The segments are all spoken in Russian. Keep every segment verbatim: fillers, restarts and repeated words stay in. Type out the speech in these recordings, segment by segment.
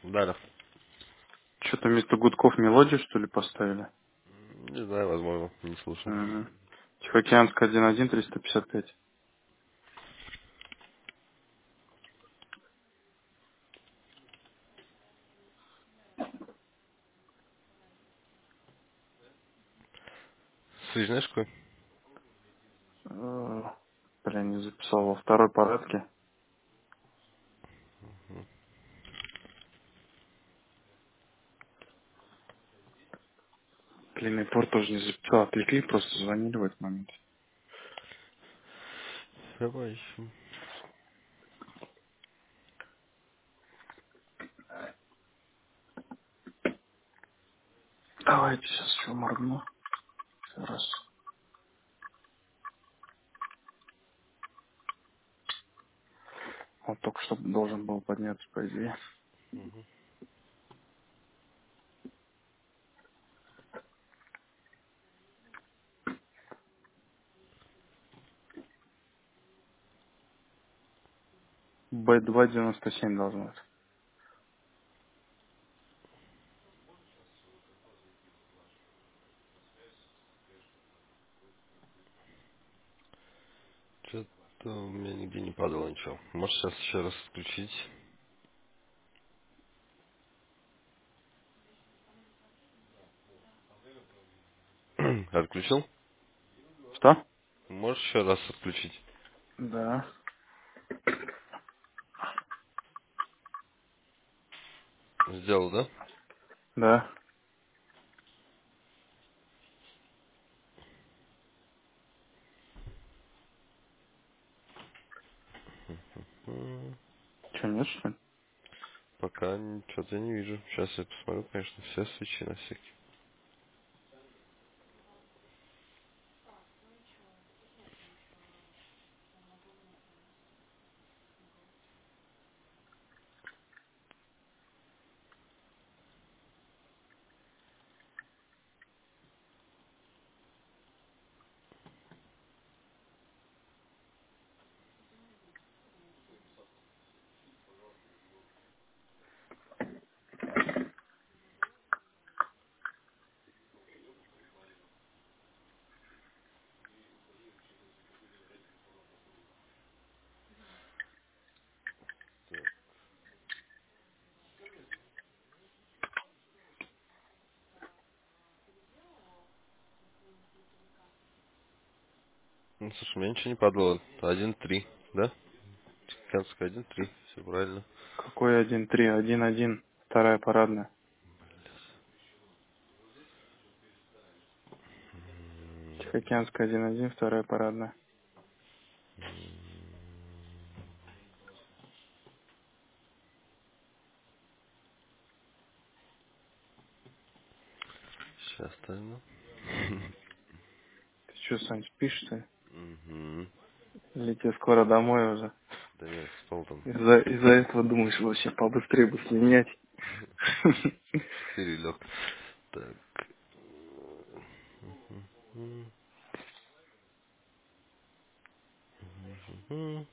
Да, да. Что-то вместо гудков мелодию, что ли, поставили? Не знаю, возможно, не слушал. Угу. Тихоокеанская один один триста пятьдесят пять. Слышь, знаешь, какой? Э, Блин, не записал во второй порядке. Длинный порт тоже не записал. Отвлекли, просто звонили в этот момент. Давай ищем. Давайте сейчас еще моргну. Еще раз. Он только что должен был подняться, по идее. бэ два девяносто семь должно быть. Что-то у меня нигде не падало ничего. Можешь сейчас еще раз включить? Отключил? Что? Можешь еще раз отключить? Да. Сделал, да? Да. М, Че, нет, что ли? Пока что-то я не вижу. Сейчас я посмотрю, конечно, все свечи на всякий. Так. Ну, слушай, у меня ничего не падало. Один три, да? Канская один три, все правильно. Какой один три? один один. Вторая парадная. Тихоокеанская один один. Вторая парадная. Сейчас остальное. Ты что, Сань, спишь, что ли? Угу. Или тебе скоро домой уже? Да нет, спал там. Из-за из-за этого думаешь, вообще побыстрее бы слинять. Четыре лег. Так. М, м.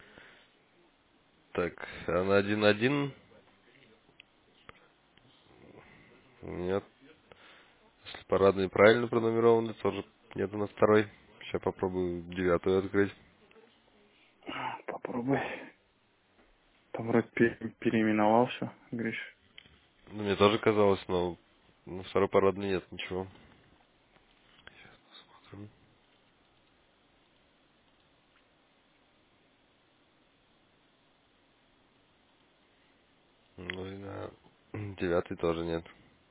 Так, а на один один нет. Если парадные правильно пронумерованы, тоже нету на второй. Сейчас попробую девятую открыть. Попробуй. Там вроде пере- переименовал все, говоришь. Ну, мне тоже казалось, но на второй парадной нет ничего. Посмотрим. Ну и на девятый тоже нет.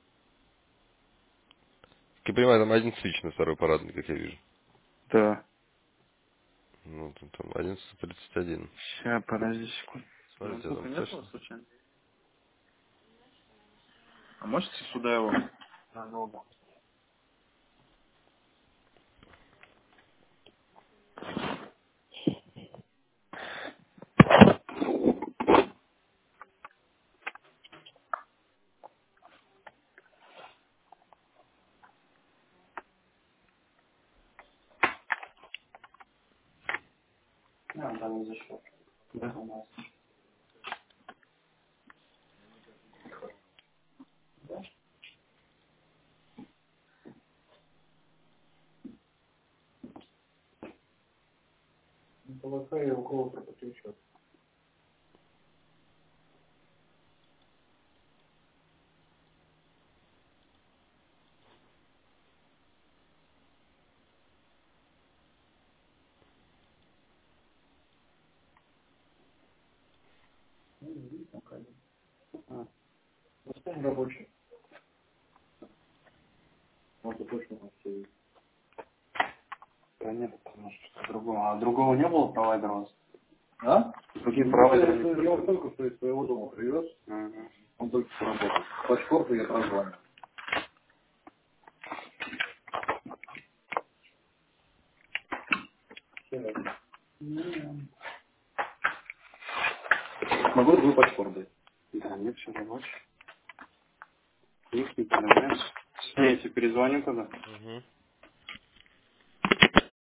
Как я понимаю, там один свич на второй парадной, как я вижу. Да. Ну, там, там одиннадцать тридцать один. Сейчас, подожди секунду. Смотри, у тебя Ноутбука там нет у вас слышно? случайно? А можете сюда его? Надолго. Да, там не зашел. Да? А, достань рабочий. Вот точно у нас все есть. Да нет, потому что другого. А другого не было провайдера у вас? А? Другие провайдеры не пришли. Я вот только что из своего дома привез. Ага. Он только что работает. По шкорпу я прозвонил. Могу другой по шкорпу. Да, нет, все рабочий. Их не понимаешь. Я тебе перезвоню тогда. Угу.